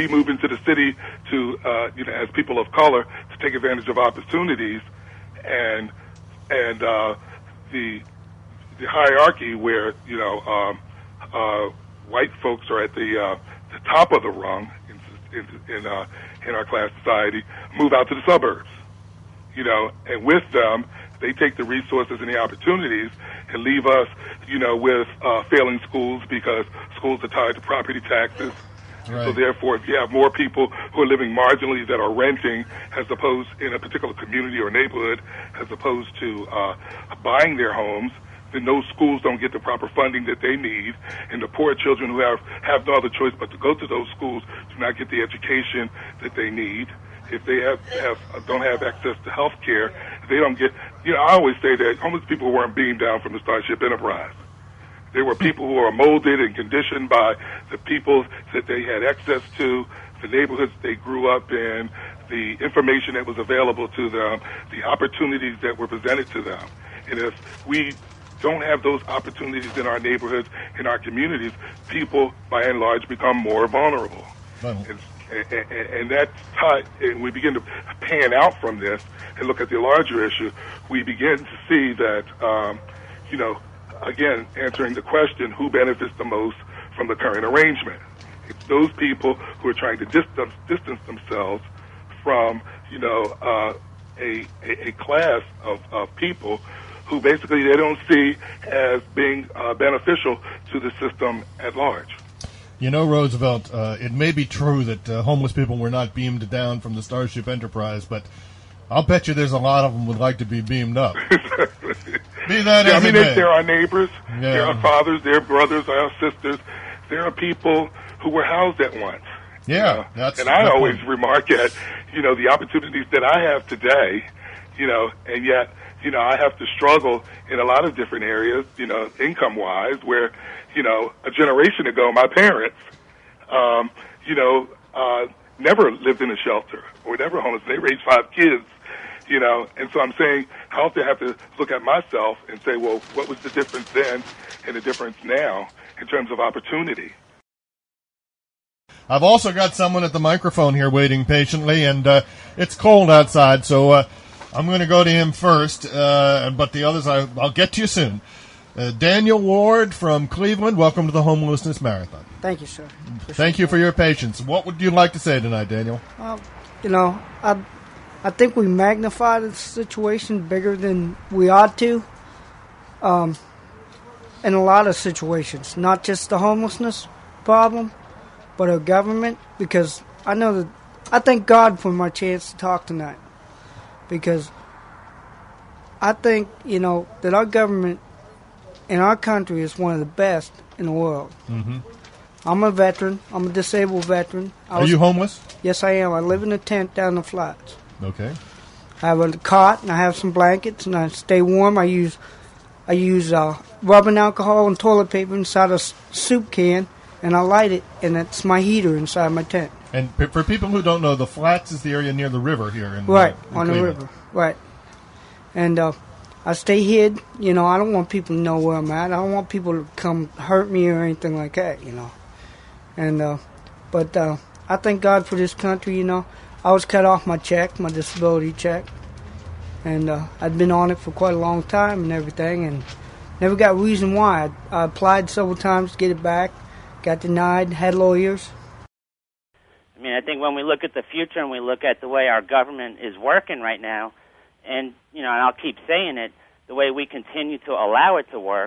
we move into the city to, as people of color, to take advantage of opportunities, and the hierarchy where white folks are at the top of the rung in our class society, move out to the suburbs, and with them they take the resources and the opportunities and leave us, with failing schools because schools are tied to property taxes. Right. So therefore, if you have more people who are living marginally that are renting, as opposed in a particular community or neighborhood, as opposed to buying their homes, then those schools don't get the proper funding that they need, and the poor children who have no other choice but to go to those schools do not get the education that they need. If they don't have access to health care, they don't get. I always say that homeless people weren't beamed down from the Starship Enterprise. There were people who were molded and conditioned by the people that they had access to, the neighborhoods they grew up in, the information that was available to them, the opportunities that were presented to them. And if we don't have those opportunities in our neighborhoods, in our communities, people, by and large, become more vulnerable. And that's tied, and we begin to pan out from this and look at the larger issue, we begin to see that, again, answering the question, who benefits the most from the current arrangement? It's those people who are trying to distance themselves from, a class of people who basically they don't see as being beneficial to the system at large. Roosevelt, it may be true that homeless people were not beamed down from the Starship Enterprise, but I'll bet you there's a lot of them would like to be beamed up. Be that as it may. There are neighbors, there are fathers, there are brothers, there are sisters, there are people who were housed at once. Yeah, and I always remark at, the opportunities that I have today, and yet, I have to struggle in a lot of different areas, income-wise, where, a generation ago, my parents, never lived in a shelter or never homeless. They raised 5 kids, and so I'm saying I also have to look at myself and say, well, what was the difference then and the difference now in terms of opportunity? I've also got someone at the microphone here waiting patiently, and it's cold outside, so I'm going to go to him first, but the others I'll get to you soon. Daniel Ward from Cleveland, welcome to the Homelessness Marathon. Thank you, sir. Thank you for your patience. What would you like to say tonight, Daniel? I think we magnify the situation bigger than we ought to in a lot of situations, not just the homelessness problem, but our government, because I thank God for my chance to talk tonight, because I think, that our government in our country is one of the best in the world. Mm-hmm. I'm a veteran. I'm a disabled veteran. Are you homeless? Yes, I am. I live in a tent down the flats. Okay. I have a cot, and I have some blankets, and I stay warm. I use rubbing alcohol and toilet paper inside a soup can, and I light it, and it's my heater inside my tent. And for people who don't know, the flats is the area near the river here in right, in on Cleveland. the river. Right. And I stay hid. I don't want people to know where I'm at. I don't want people to come hurt me or anything like that, And but I thank God for this country, I was cut off my check, my disability check. And I'd been on it for quite a long time and everything, and never got a reason why. I applied several times to get it back, got denied, had lawyers. I think when we look at the future and we look at the way our government is working right now, and and I'll keep saying it, the way we continue to allow it to work,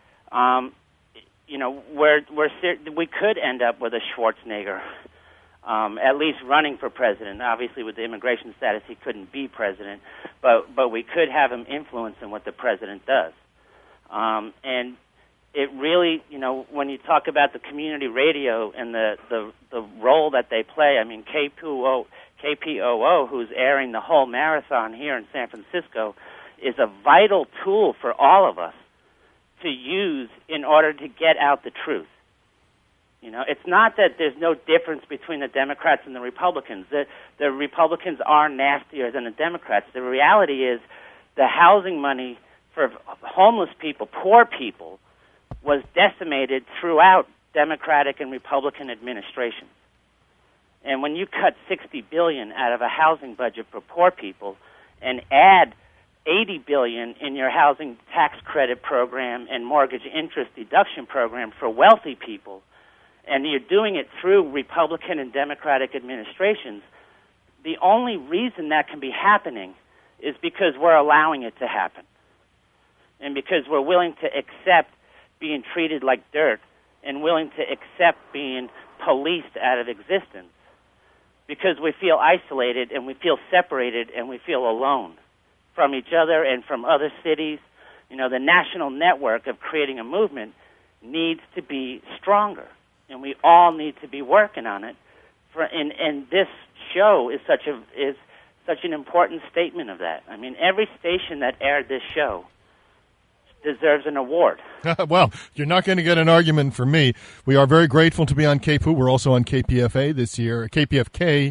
we could end up with a Schwarzenegger, at least running for president. Obviously, with the immigration status, he couldn't be president, but we could have him influencing what the president does. And it really, when you talk about the community radio and the role that they play, KPOO, who's airing the whole marathon here in San Francisco, is a vital tool for all of us to use in order to get out the truth. It's not that there's no difference between the Democrats and the Republicans. The Republicans are nastier than the Democrats. The reality is the housing money for homeless people, poor people, was decimated throughout Democratic and Republican administrations. And when you cut $60 billion out of a housing budget for poor people and add $80 billion in your housing tax credit program and mortgage interest deduction program for wealthy people, and you're doing it through Republican and Democratic administrations, the only reason that can be happening is because we're allowing it to happen. And because we're willing to accept being treated like dirt and willing to accept being policed out of existence. Because we feel isolated and we feel separated and we feel alone from each other and from other cities. You know, the national network of creating a movement needs to be stronger, and we all need to be working on it. And this show is such an important statement of that. I mean, every station that aired this show deserves an award. Well, you're not going to get an argument from me. We are very grateful to be on KPOO. We're also on KPFA this year, KPFK.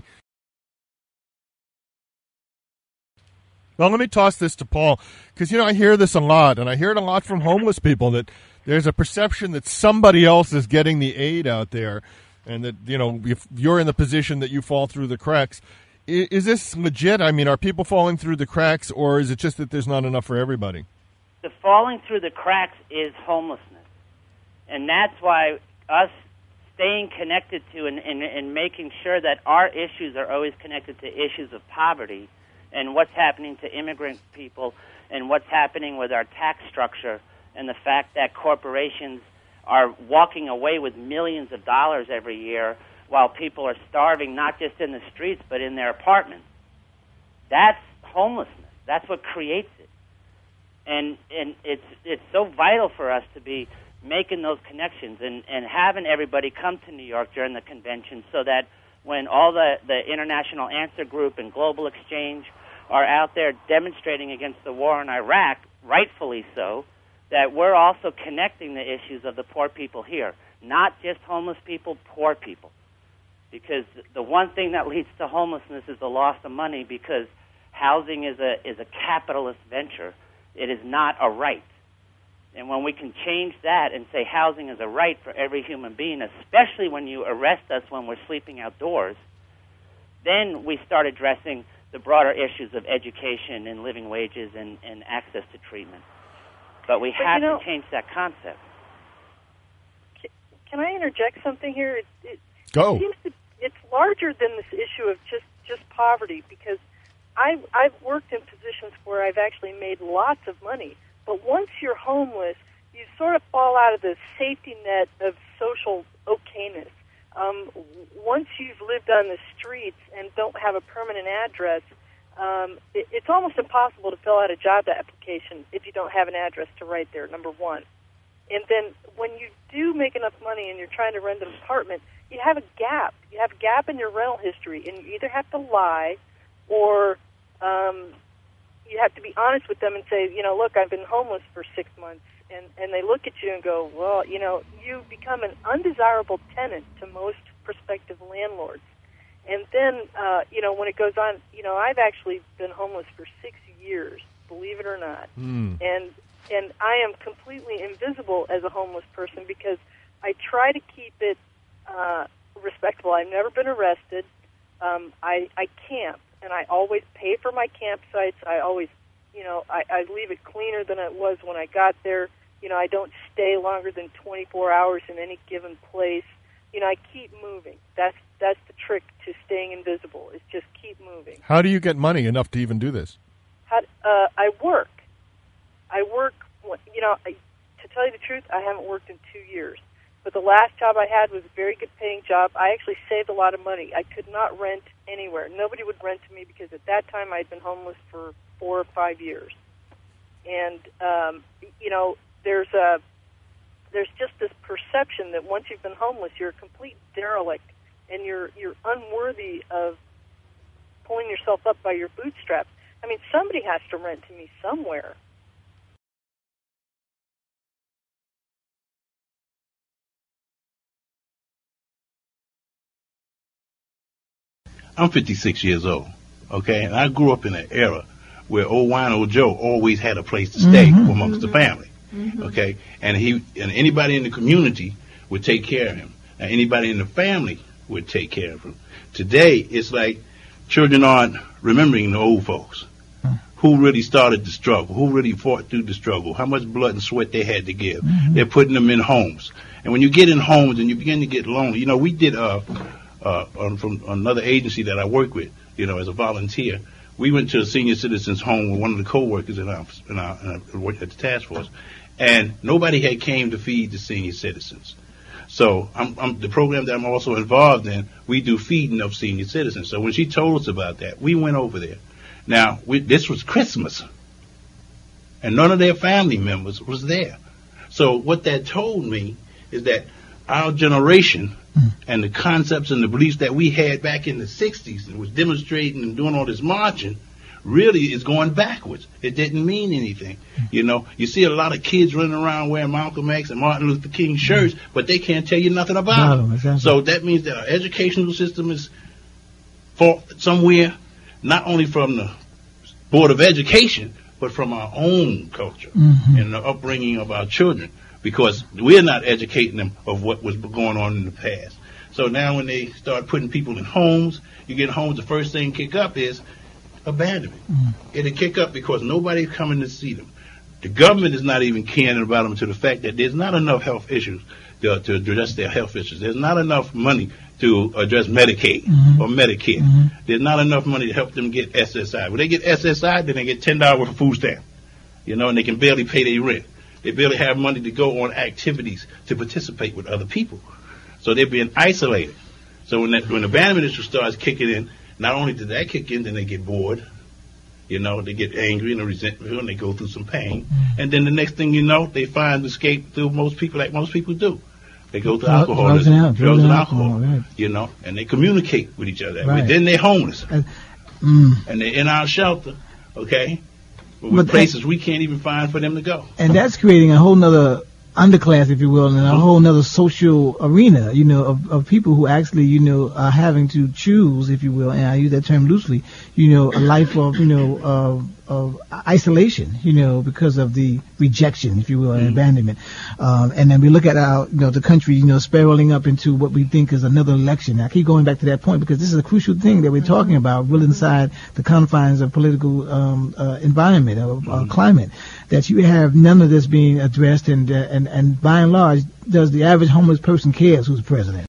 Well, let me toss this to Paul, because, you know, I hear this a lot, and I hear it a lot from homeless people, that there's a perception that somebody else is getting the aid out there, and that, you know, if you're in the position that you fall through the cracks. Is this legit? I mean, are people falling through the cracks, or is it just that there's not enough for everybody? The falling through the cracks is homelessness. And that's why us staying connected to and making sure that our issues are always connected to issues of poverty and what's happening to immigrant people and what's happening with our tax structure and the fact that corporations are walking away with millions of dollars every year while people are starving not just in the streets but in their apartments. That's homelessness. That's what creates it. And it's so vital for us to be making those connections and having everybody come to New York during the convention so that when all the International Answer Group and Global Exchange are out there demonstrating against the war in Iraq, rightfully so, that we're also connecting the issues of the poor people here, not just homeless people, poor people. Because the one thing that leads to homelessness is the loss of money, because housing is a capitalist venture. It is not a right. And when we can change that and say housing is a right for every human being, especially when you arrest us when we're sleeping outdoors, then we start addressing the broader issues of education and living wages and access to treatment. But we have to change that concept. Can I interject something here? Go. It's larger than this issue of just poverty, because I've worked in positions where I've actually made lots of money, but once you're homeless, you sort of fall out of the safety net of social okayness. Once you've lived on the streets and don't have a permanent address, it's almost impossible to fill out a job application if you don't have an address to write there, number one. And then when you do make enough money and you're trying to rent an apartment, you have a gap. You have a gap in your rental history, and you either have to lie or you have to be honest with them and say, you know, look, I've been homeless for 6 months. And they look at you and go, well, you know, you become an undesirable tenant to most prospective landlords. And then, you know, when it goes on, you know, I've actually been homeless for 6 years, believe it or not. And I am completely invisible as a homeless person because I try to keep it respectable. I've never been arrested. I camp, and I always pay for my campsites. I always, you know, I leave it cleaner than it was when I got there. You know, I don't stay longer than 24 hours in any given place. You know, I keep moving. That's the trick to staying invisible, is just keep moving. How do you get money enough to even do this? I work. You know, to tell you the truth, I haven't worked in 2 years. But the last job I had was a very good paying job. I actually saved a lot of money. I could not rent anywhere. Nobody would rent to me because at that time I had been homeless for 4 or 5 years. And, you know, there's just this perception that once you've been homeless, you're a complete derelict and you're unworthy of pulling yourself up by your bootstraps. I mean, somebody has to rent to me somewhere. I'm 56 years old, okay? And I grew up in an era where old Wino Joe always had a place to stay amongst the family, okay? And anybody in the community would take care of him. Now, anybody in the family would take care of them. Today, it's like children aren't remembering the old folks. Who really started the struggle? Who really fought through the struggle? How much blood and sweat they had to give? They're putting them in homes. And when you get in homes and you begin to get lonely, you know, we did from another agency that I work with, you know, as a volunteer. We went to a senior citizens home with one of the co-workers in our worked at the task force, and nobody had came to feed the senior citizens. So I'm the program that I'm also involved in, we do feeding of senior citizens. So when she told us about that, we went over there. Now, this was Christmas, and none of their family members was there. So what that told me is that our generation and the concepts and the beliefs that we had back in the 60s and was demonstrating and doing all this marching really is going backwards. It didn't mean anything. You know, you see a lot of kids running around wearing Malcolm X and Martin Luther King shirts, but they can't tell you nothing about them. Exactly. So that means that our educational system is fault somewhere, not only from the Board of Education, but from our own culture and the upbringing of our children, because we're not educating them of what was going on in the past. So now when they start putting people in homes, you get homes, the first thing kick up is abandonment. It'll kick up because nobody's coming to see them. The government is not even caring about them, to the fact that there's not enough health issues to address their health issues. There's not enough money to address Medicaid or Medicare. There's not enough money to help them get SSI. When they get SSI, then they get $10 worth of food stamp, you know, and they can barely pay their rent. They barely have money to go on activities to participate with other people. So they're being isolated. So when abandonment issue starts kicking in, not only does that kick in, then they get bored. You know, they get angry and resentful, and they go through some pain. And then the next thing you know, they find escape through most people, like most people do. They go to alcoholism, drugs and alcohol, right. You know, and they communicate with each other. Right. Then they're homeless. And they're in our shelter, okay? With places we can't even find for them to go. And that's creating a whole nother underclass, if you will, and a whole nother social arena, you know, of people who actually, you know, are having to choose, if you will, and I use that term loosely, you know, a life of, you know, of isolation, you know, because of the rejection, if you will, and abandonment. And then we look at our, you know, the country, you know, spiraling up into what we think is another election. I keep going back to that point because this is a crucial thing that we're talking about, really inside the confines of political environment, of climate, that you have none of this being addressed, and by and large, does the average homeless person cares who's president?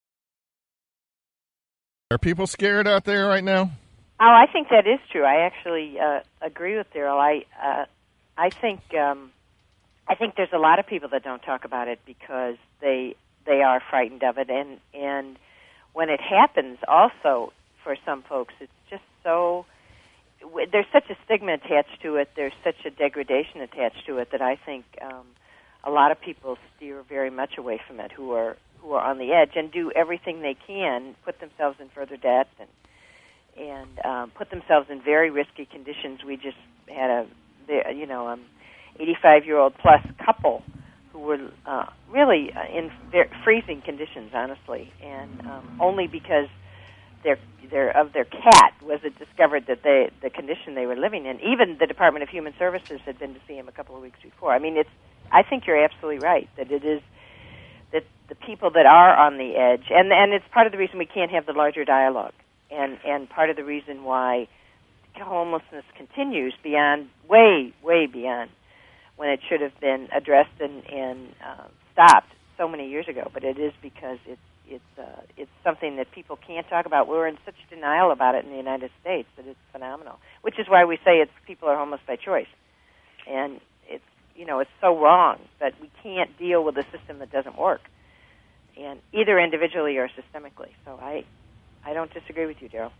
Are people scared out there right now? Oh, I think that is true. I actually agree with Daryl. I think there's a lot of people that don't talk about it because they are frightened of it, and when it happens, also for some folks, it's just so. There's such a stigma attached to it. There's such a degradation attached to it that I think a lot of people steer very much away from it. Who are on the edge and do everything they can, put themselves in further debt and put themselves in very risky conditions. We just had a 85-year-old plus couple who were really in freezing conditions, honestly, and only because their cat was it discovered that the condition they were living in. Even the Department of Human Services had been to see him a couple of weeks before. I mean, I think you're absolutely right that it is that the people that are on the edge, and it's part of the reason we can't have the larger dialogue, and part of the reason why homelessness continues beyond way beyond when it should have been addressed and stopped so many years ago. But it is because it's something that people can't talk about. We're in such denial about it in the United States that it's phenomenal, which is why we say people are homeless by choice. And it's so wrong, but we can't deal with a system that doesn't work, and either individually or systemically. So I don't disagree with you, Daryl.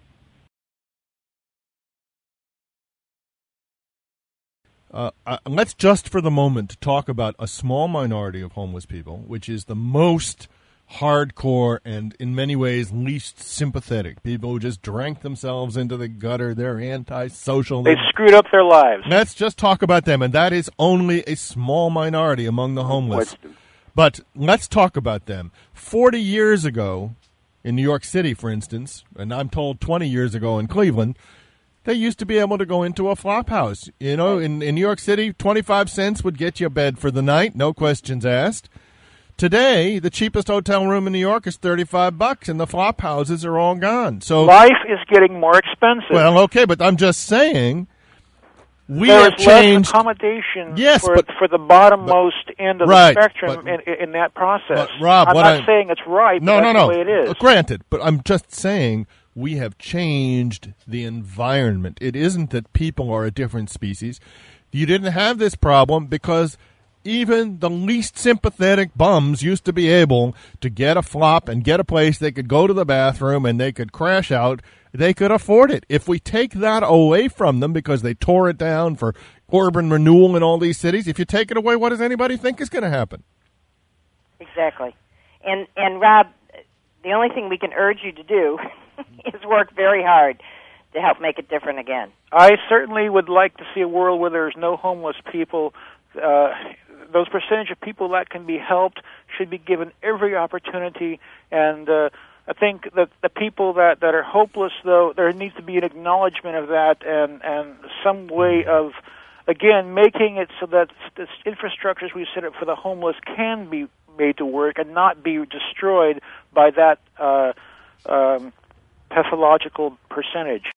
Let's just for the moment talk about a small minority of homeless people, which is the most hardcore and in many ways least sympathetic. People who just drank themselves into the gutter. They're antisocial. They screwed up their lives. Let's just talk about them, and that is only a small minority among the homeless. But let's talk about them. 40 years ago in New York City, for instance, and I'm told 20 years ago in Cleveland, they used to be able to go into a flop house. You know, in New York City, 25 cents would get you a bed for the night, no questions asked. Today, the cheapest hotel room in New York is $35, and the flop houses are all gone. So life is getting more expensive. Well, okay, but I'm just saying we there have is changed. less accommodation Yes, for the bottommost end of right, the spectrum in that process. But Rob, I'm not saying it's right, but that's the way it is. Granted, but I'm just saying we have changed the environment. It isn't that people are a different species. You didn't have this problem because even the least sympathetic bums used to be able to get a flop and get a place they could go to the bathroom and they could crash out. They could afford it. If we take that away from them because they tore it down for urban renewal in all these cities, if you take it away, what does anybody think is going to happen? Exactly. And Rob, the only thing we can urge you to do is work very hard to help make it different again. I certainly would like to see a world where there's no homeless people. Those percentage of people that can be helped should be given every opportunity, and I think that the people that are hopeless, though, there needs to be an acknowledgement of that and some way of, again, making it so that the infrastructures we set up for the homeless can be made to work and not be destroyed by that pathological percentage.